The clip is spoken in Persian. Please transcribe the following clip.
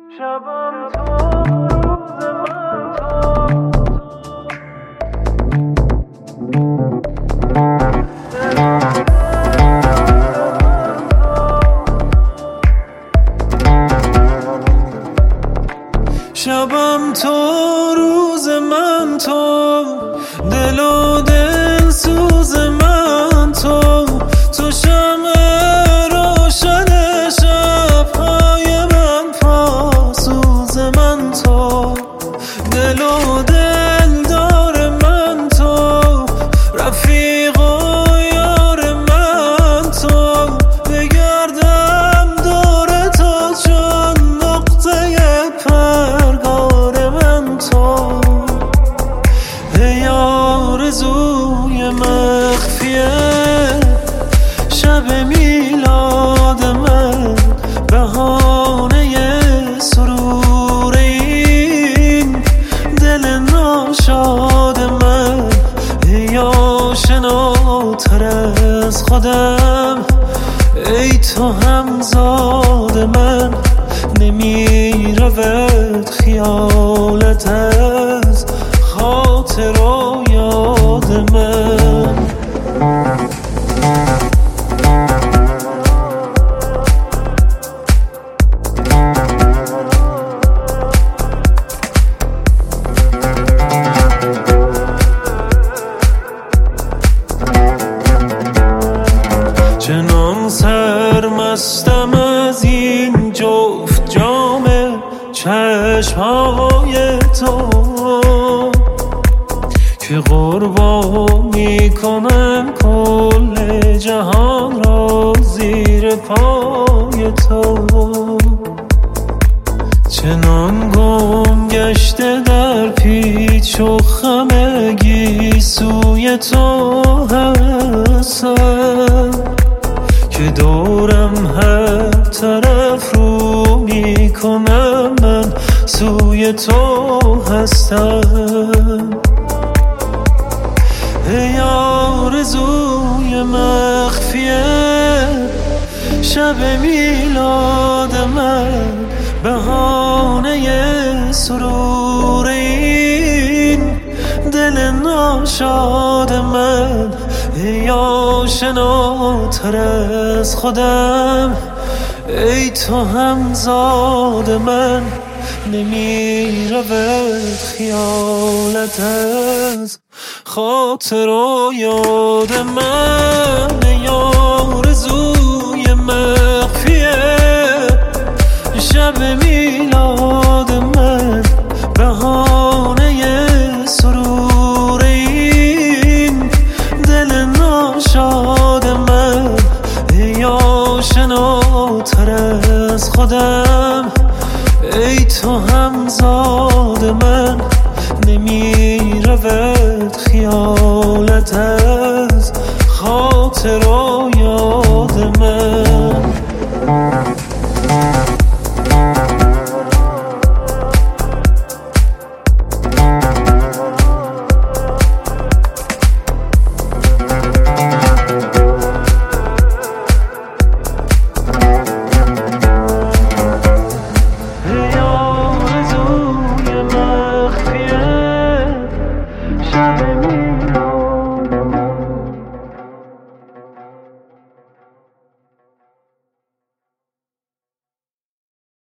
شبم تو روز من تو شبم تو روز من تو دل و دل سوز من تو شمع روشن شب‌های من پاسوز من تو دل و دل دار من تو رفیق و یار من تو بگردم دور تو چون نقطه پرگار من تو ای آرزوی مخفیه شب میلاد من بهانه سرور این دل ناشاد من ای آشناتر از خودم ای تو همزاد من نمی رود خیالت از خاطر و یاد من چنان سرمستم از این جفت جام چشمهای تو که قربانی کنم کل جهان را زیر پای تو چنان گم گشته در پیچ و خم گیسوی تو هستم که دورم هر طرف رو می کنم من سوی تو هستم ای آرزوی مخفیه شب میلاد من بهانه سرور این دل ناشاد من ای آشناتر از خودم ای تو همزاد من نمی رود خیالت از خاطر و یاد من ای آرزوی مخفیه شب میلاد من بهانه سرور این دل ناشاد من ای آشناتر از خودم ای تو همزاد من نمی رود خیالت از خاطر و یاد من